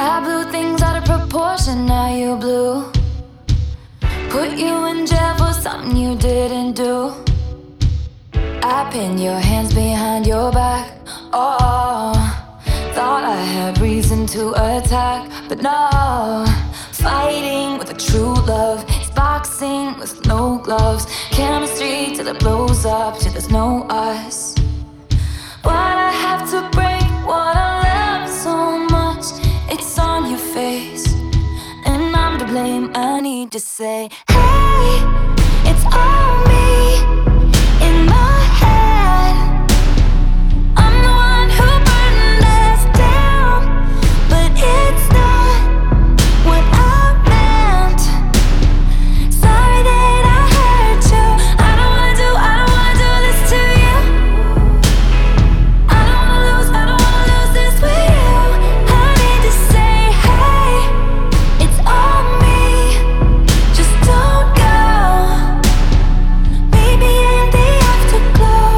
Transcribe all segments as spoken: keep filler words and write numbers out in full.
I blew things out of proportion, now you blew. Put you in jail for something you didn't do. I pinned your hands behind your back. Oh, thought I had reason to attack, but no. Fighting with a true love is boxing with no gloves. Chemistry till it blows up, till there's no us. Why'd I have to break what I love so much? It's on your face, and I'm to blame. I need to say, hey, it's all me in my head. I'm the one who burned us down, but it's not what I meant. Sorry that I hurt you. I don't wanna do, I don't wanna do this to you. I don't wanna lose, I don't wanna lose this with you. I need to say, hey, it's all me. Just don't go. Maybe in the afterglow.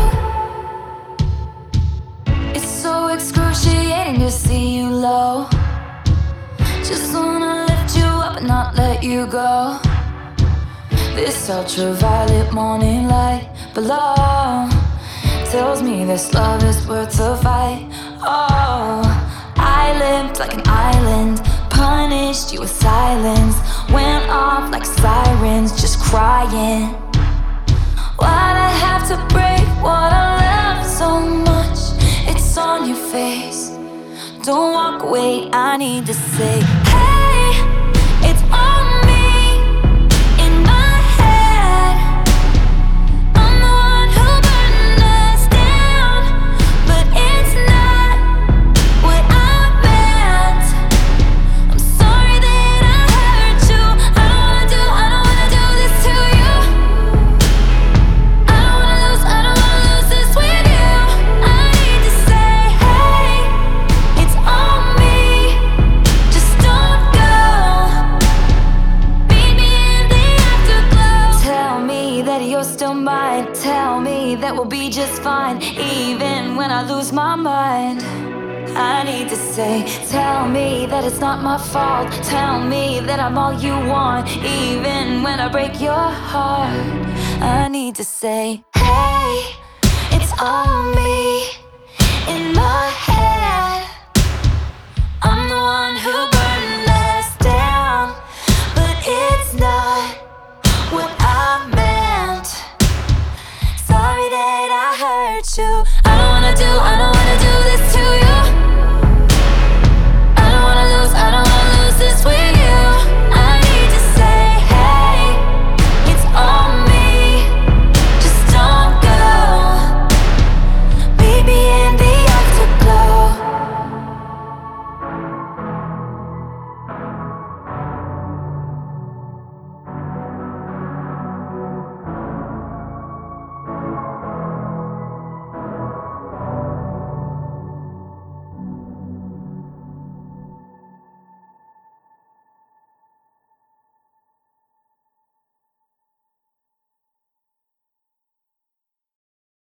It's so excruciating to see you low. Just wanna lift you up and not let you go. This ultraviolet morning light below tells me this love is worth a fight. Oh, I lived like an island, punished you with silence. Went off like sirens, just crying. Why'd I have to break what I love so much? It's on your face. Don't walk away, I need to say, hey, it's on me in my head. I'm the one who burned us down, but it's not what I meant. I'm sorry that I hurt you. I don't wanna do, I don't wanna do this to you. I don't wanna lose, I don't wanna lose this with you. I need to say, hey, it's on me. Just don't go. Meet me in the afterglow. Tell me that you're still mine. Tell me that we'll be just fine, even when I lose my mind. I need to say, tell me that it's not my fault. Tell me that I'm all you want, even when I break your heart. I need to say, hey, it's all me in my head. I'm the one who burned us down, but it's not what I meant. Sorry that I hurt you. I don't wanna do, I don't wanna do this